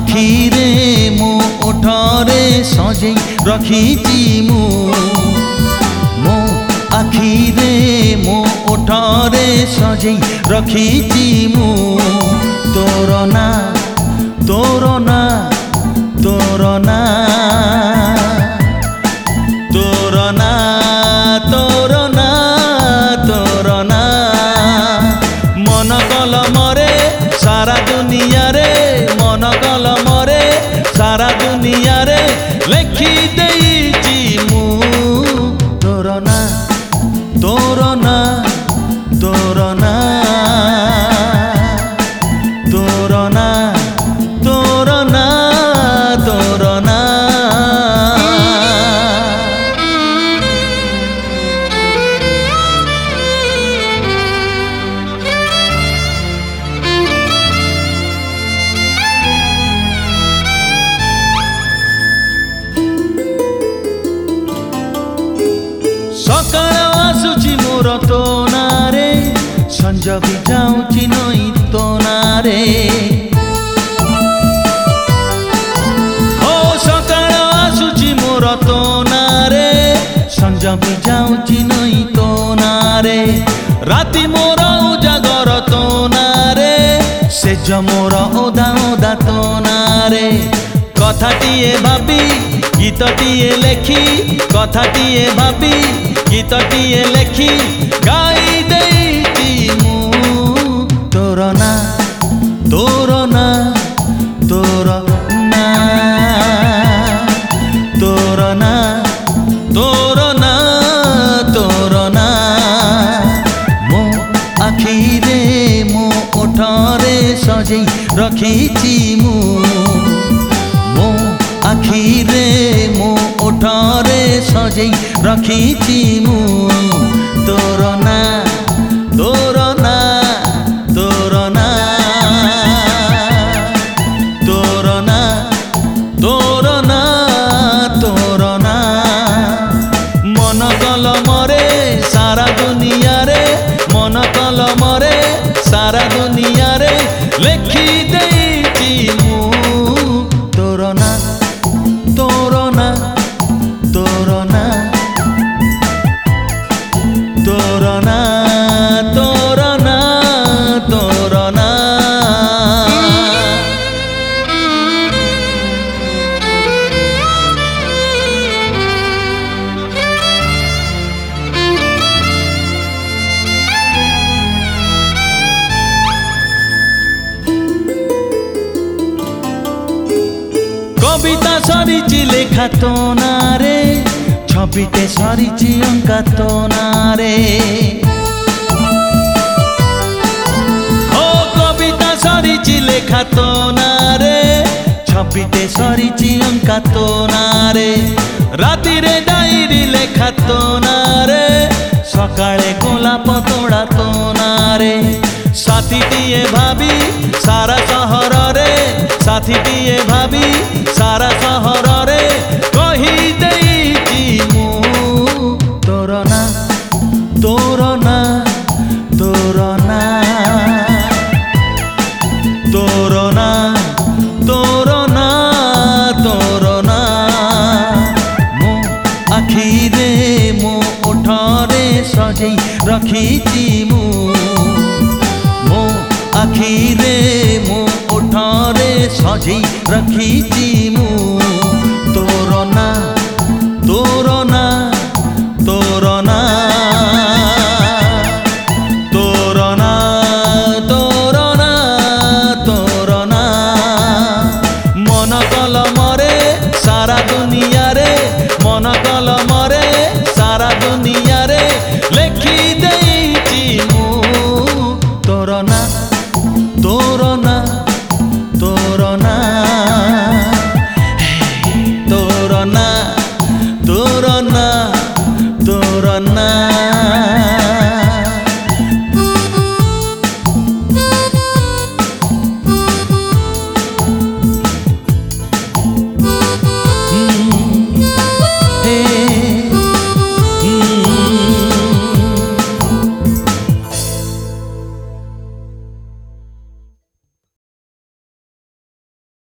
आखिरे मो ओठरे सजे रखीची मो आखिरे मो ओठरे सजे रखीची तोर ना तोर ना तोर ना तोर ना तोर ना तोर ना मन कलमरे सारा दुनिया रे मन कलमरे सारा दुनिया रे लिखि देइची मु तोर ना तोर ना तोर ना तोर ना तोर ना तोर ना सकाळ आसुची मोर तो नारे संज भी जाऊची नई तो नारे ओ सकाळ आसुची मोर तो नारे संज भी जाऊची नई तो नारे राति मोर उजागर तो नारे सेज मोर ओदा ओदा तो नारे कथाटिए भाबी गीतटिए लेखी कथाटिए भाबी गीतटिए लेखी गाई देइची मु तोर ना तोर ना तोर ना तोर ना तोर ना तोर ना मो आखिरे मो ओठरे सजे रखीची मो आखिरे मो ओठरे सजे रखीची मु तोर ना तोर ना तोर ना तोर ना तोर ना तोर ना मन कलमरे सारा दुनिया रे मन कलमरे सारा दुनिया रे लिखि देइची मु तोर ना तोर ना तोर ना तोर ना तोर ना तोर ना कविता सरीची लेखा तो नारे छबिटे सरीची अंका तो नारे ओ कविता सरीची लेखा तो नारे छबिटे सरीची अंका तो नारे राति रे डायरी लेखा तो नारे सकाळे गोलाप तोड़ा तो नारे साथीटिए भाभी सारा सहर रे साथीटिए भाभी सारा सहर रे कही देइची मु तोर ना तोर ना तोर ना तोर ना तोर ना तोर ना मो आखिरे मो ओठरे सजे रखीची मु आखिरे मो ओठरे सजे रखीची मु तोर ना तोर ना तोर ना तोर ना तोर ना तोर ना मन कलमरे सारा दुनिया रे मन